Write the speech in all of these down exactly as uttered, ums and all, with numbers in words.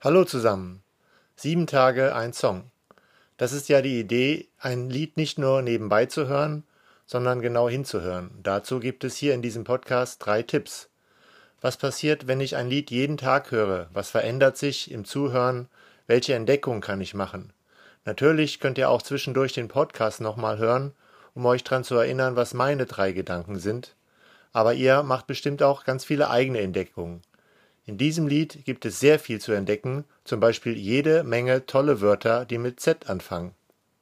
Hallo zusammen. Sieben Tage, ein Song. Das ist ja die Idee, ein Lied nicht nur nebenbei zu hören, sondern genau hinzuhören. Dazu gibt es hier in diesem Podcast drei Tipps. Was passiert, wenn ich ein Lied jeden Tag höre? Was verändert sich im Zuhören? Welche Entdeckung kann ich machen? Natürlich könnt ihr auch zwischendurch den Podcast nochmal hören, um euch daran zu erinnern, was meine drei Gedanken sind. Aber ihr macht bestimmt auch ganz viele eigene Entdeckungen. In diesem Lied gibt es sehr viel zu entdecken, zum Beispiel jede Menge tolle Wörter, die mit Z anfangen.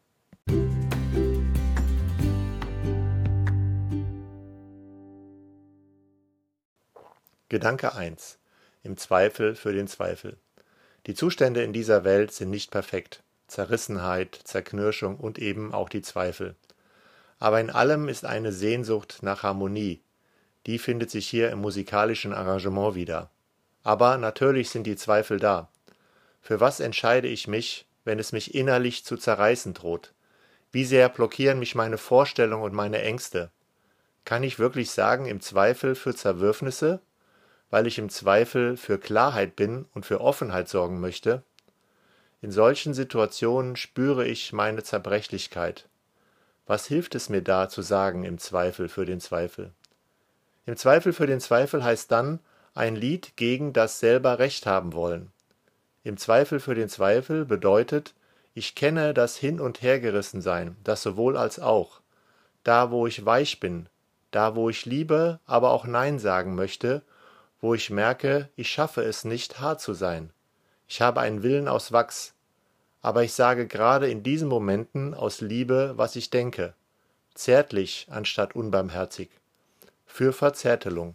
Gedanke eins. Im Zweifel für den Zweifel. Die Zustände in dieser Welt sind nicht perfekt. Zerrissenheit, Zerknirschung und eben auch die Zweifel. Aber in allem ist eine Sehnsucht nach Harmonie. Die findet sich hier im musikalischen Arrangement wieder. Aber natürlich sind die Zweifel da. Für was entscheide ich mich, wenn es mich innerlich zu zerreißen droht? Wie sehr blockieren mich meine Vorstellungen und meine Ängste? Kann ich wirklich sagen, im Zweifel für Zerwürfnisse, weil ich im Zweifel für Klarheit bin und für Offenheit sorgen möchte? In solchen Situationen spüre ich meine Zerbrechlichkeit. Was hilft es mir da zu sagen, im Zweifel für den Zweifel? Im Zweifel für den Zweifel heißt dann, ein Lied gegen das selber Recht haben wollen. Im Zweifel für den Zweifel bedeutet, ich kenne das Hin- und Hergerissensein, das sowohl als auch. Da, wo ich weich bin, da, wo ich liebe, aber auch Nein sagen möchte, wo ich merke, ich schaffe es nicht, hart zu sein. Ich habe einen Willen aus Wachs, aber ich sage gerade in diesen Momenten aus Liebe, was ich denke. Zärtlich anstatt unbarmherzig. Für Verzärtelung.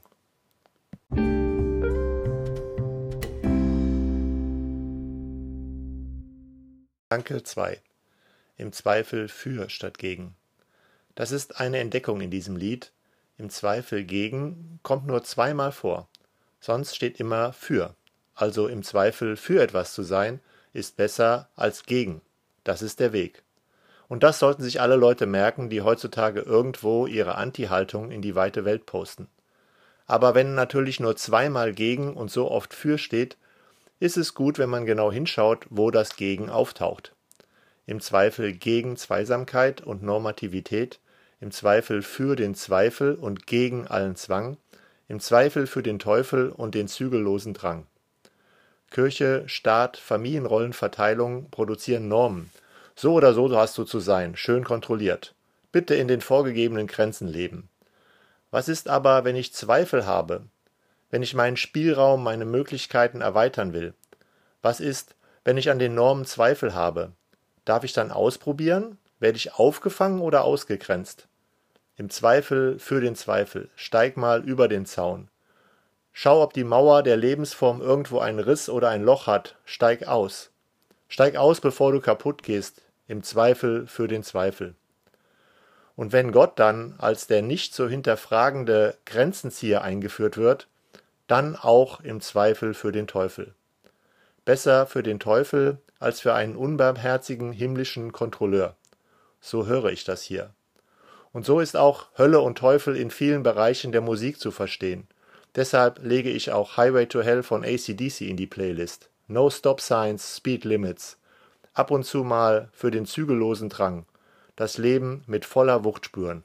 Gedanke zwei. Im Zweifel für statt gegen. Das ist eine Entdeckung in diesem Lied. Im Zweifel gegen kommt nur zweimal vor. Sonst steht immer für. Also im Zweifel für etwas zu sein, ist besser als gegen. Das ist der Weg. Und das sollten sich alle Leute merken, die heutzutage irgendwo ihre Anti-Haltung in die weite Welt posten. Aber wenn natürlich nur zweimal gegen und so oft für steht, ist es gut, wenn man genau hinschaut, wo das Gegen auftaucht. Im Zweifel gegen Zweisamkeit und Normativität, im Zweifel für den Zweifel und gegen allen Zwang, im Zweifel für den Teufel und den zügellosen Drang. Kirche, Staat, Familienrollenverteilung produzieren Normen. So oder so hast du zu sein, schön kontrolliert. Bitte in den vorgegebenen Grenzen leben. Was ist aber, wenn ich Zweifel habe? Wenn ich meinen Spielraum, meine Möglichkeiten erweitern will? Was ist, wenn ich an den Normen Zweifel habe? Darf ich dann ausprobieren? Werde ich aufgefangen oder ausgegrenzt? Im Zweifel für den Zweifel, steig mal über den Zaun. Schau, ob die Mauer der Lebensform irgendwo einen Riss oder ein Loch hat, steig aus. Steig aus, bevor du kaputt gehst, im Zweifel für den Zweifel. Und wenn Gott dann als der nicht zu hinterfragende Grenzenzieher eingeführt wird, dann auch im Zweifel für den Teufel. Besser für den Teufel als für einen unbarmherzigen himmlischen Kontrolleur. So höre ich das hier. Und so ist auch Hölle und Teufel in vielen Bereichen der Musik zu verstehen. Deshalb lege ich auch Highway to Hell von A C D C in die Playlist. No Stop Signs, Speed Limits. Ab und zu mal für den zügellosen Drang. Das Leben mit voller Wucht spüren.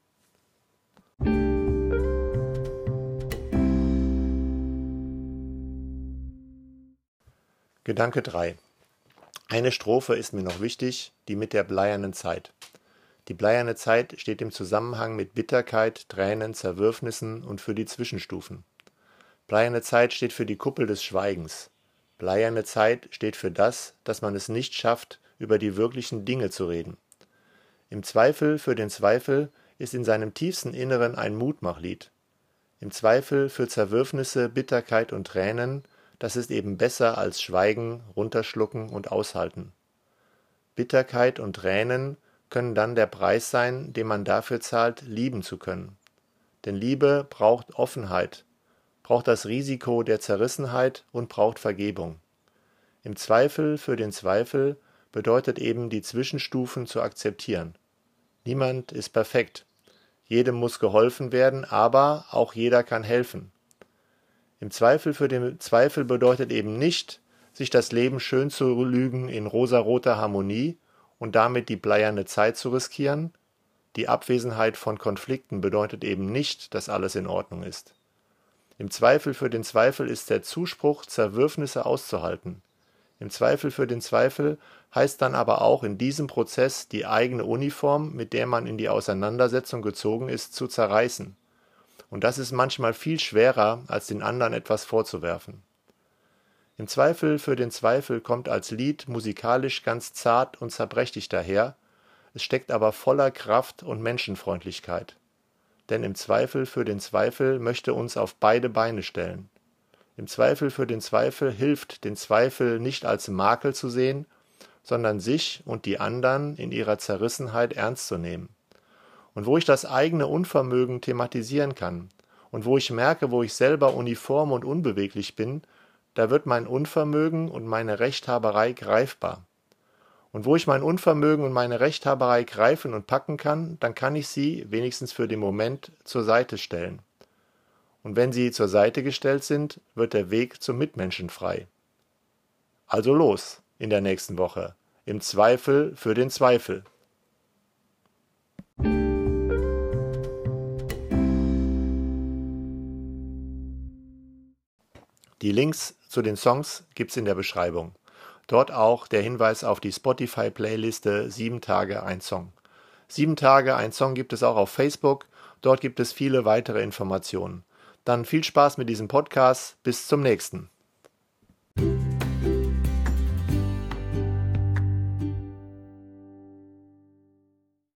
Gedanke drei. Eine Strophe ist mir noch wichtig, die mit der bleiernen Zeit. Die bleierne Zeit steht im Zusammenhang mit Bitterkeit, Tränen, Zerwürfnissen und für die Zwischenstufen. Bleierne Zeit steht für die Kuppel des Schweigens. Bleierne Zeit steht für das, dass man es nicht schafft, über die wirklichen Dinge zu reden. Im Zweifel für den Zweifel ist in seinem tiefsten Inneren ein Mutmachlied. Im Zweifel für Zerwürfnisse, Bitterkeit und Tränen, das ist eben besser als Schweigen, Runterschlucken und Aushalten. Bitterkeit und Tränen können dann der Preis sein, den man dafür zahlt, lieben zu können. Denn Liebe braucht Offenheit, braucht das Risiko der Zerrissenheit und braucht Vergebung. Im Zweifel für den Zweifel bedeutet eben, die Zwischenstufen zu akzeptieren. Niemand ist perfekt. Jedem muss geholfen werden, aber auch jeder kann helfen. Im Zweifel für den Zweifel bedeutet eben nicht, sich das Leben schön zu lügen in rosaroter Harmonie und damit die bleierne Zeit zu riskieren? Die Abwesenheit von Konflikten bedeutet eben nicht, dass alles in Ordnung ist. Im Zweifel für den Zweifel ist der Zuspruch, Zerwürfnisse auszuhalten. Im Zweifel für den Zweifel heißt dann aber auch in diesem Prozess die eigene Uniform, mit der man in die Auseinandersetzung gezogen ist, zu zerreißen. Und das ist manchmal viel schwerer, als den anderen etwas vorzuwerfen. Im Zweifel für den Zweifel kommt als Lied musikalisch ganz zart und zerbrechlich daher, es steckt aber voller Kraft und Menschenfreundlichkeit. Denn im Zweifel für den Zweifel möchte uns auf beide Beine stellen. Im Zweifel für den Zweifel hilft, den Zweifel nicht als Makel zu sehen, sondern sich und die anderen in ihrer Zerrissenheit ernst zu nehmen. Und wo ich das eigene Unvermögen thematisieren kann und wo ich merke, wo ich selber uniform und unbeweglich bin, da wird mein Unvermögen und meine Rechthaberei greifbar. Und wo ich mein Unvermögen und meine Rechthaberei greifen und packen kann, dann kann ich sie, wenigstens für den Moment, zur Seite stellen. Und wenn sie zur Seite gestellt sind, wird der Weg zum Mitmenschen frei. Also los in der nächsten Woche. Im Zweifel für den Zweifel. Die Links zu den Songs gibt's in der Beschreibung. Dort auch der Hinweis auf die Spotify-Playliste Sieben Tage ein Song. Sieben Tage ein Song gibt es auch auf Facebook. Dort gibt es viele weitere Informationen. Dann viel Spaß mit diesem Podcast. Bis zum nächsten.